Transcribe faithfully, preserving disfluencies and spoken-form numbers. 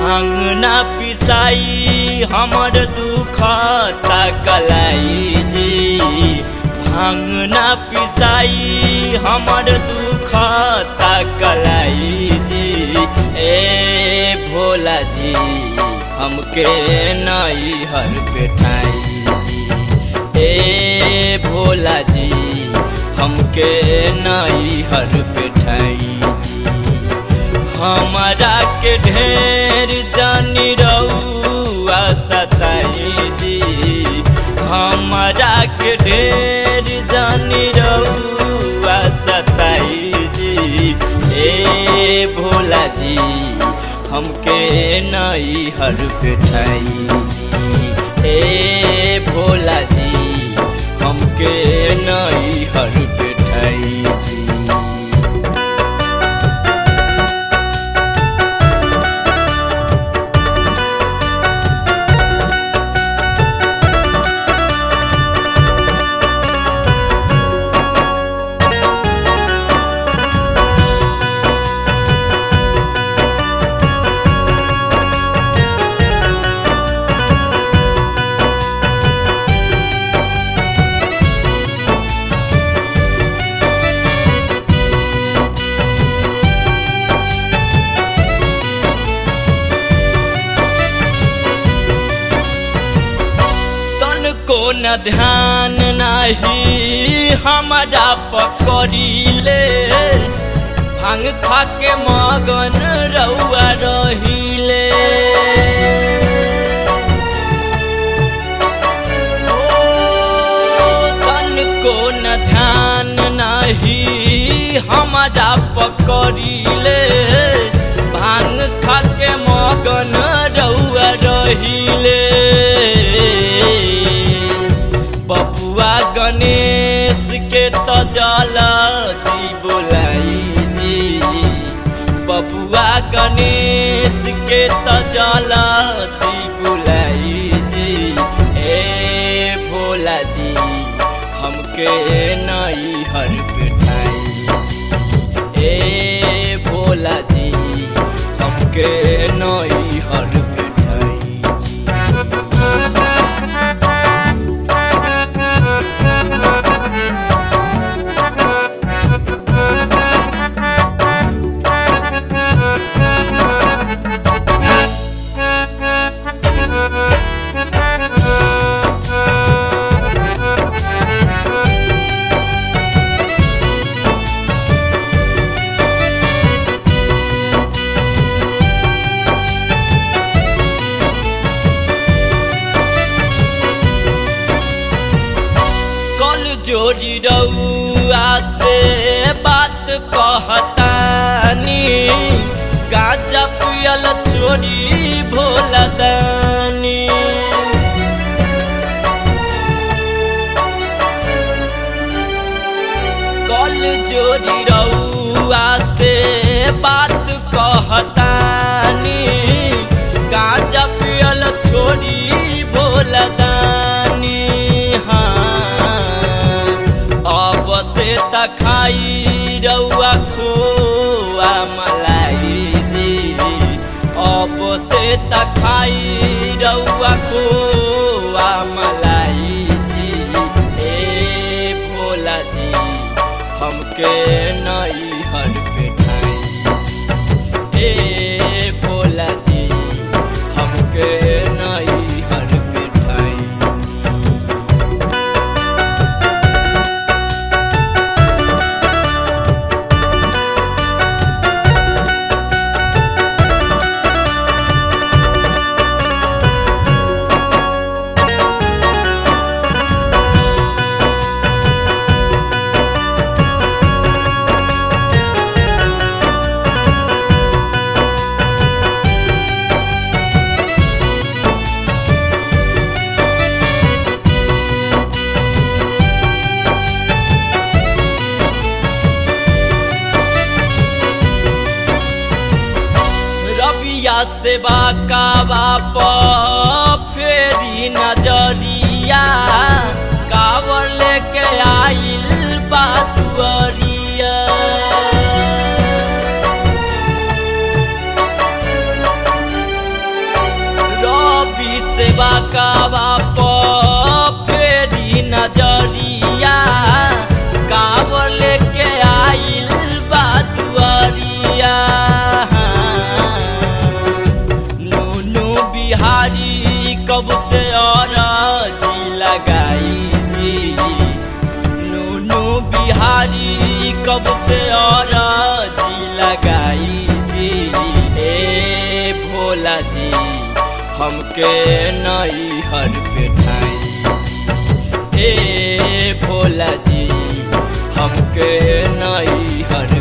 भांगना पिसाई हमर दुख तकलाई जी। भांगना पिसाई हमर दुख तकलाई जी। ए भोला जी हमके नई हर पेठाई जी। ए भोला जी हमके नई हर पेठाई जी। हमारा के ढेर जानी रउआ सताई जी। हमारा के ढेर जानी रउआ सताई जी। ए भोला जी हमके नई हर पेठाई जी। ए भोला जी हमके नई हर पेठाई जी। को न ध्यान नाही हमारा पकड़ीले। भांग खा के मगन रउआ रहीले। ओ तन को न ध्यान नाही हमारा पकड़ीले। भांग खा के मगन रउआ रहीले। बबुआ गणेश के तो जल्दी बोलाई जी। बबुआ गणेश के तो जल्दी बोलाई जी। ए भोला जी हमके नई हर पेठाई जी। ए भोला जी हमके नई हर पेठाई जी। जोड़ी रउआ से बात कहतानी। गांजा पियल छोड़ी भोला दानी। कल जोड़ी रउआ से बात कहतानी। गांजा पियल छोड़ी भोला दानी। से तखाई रउआ खोआ मलाई जी। अब से तखाई रउआ खोआ मलाई जी। ए भोला जी हमके नई हर पेठाई जी। ए भोला जी हमके नई हर पेठाई जी। सेवा का बाप फेरी नजरिया। कावर लेके आइल बातुअरिया। कावा प फेरी नजरिया कावर लेके आइल बा दुआरिया। नूनू बिहारी कब से अरजी लगाई जी, नूनू बिहारी कब से अरजी लगाई जी। ए भोला जी हमके नैहर पे ठाई जी, ए भोला जी हमके नैहर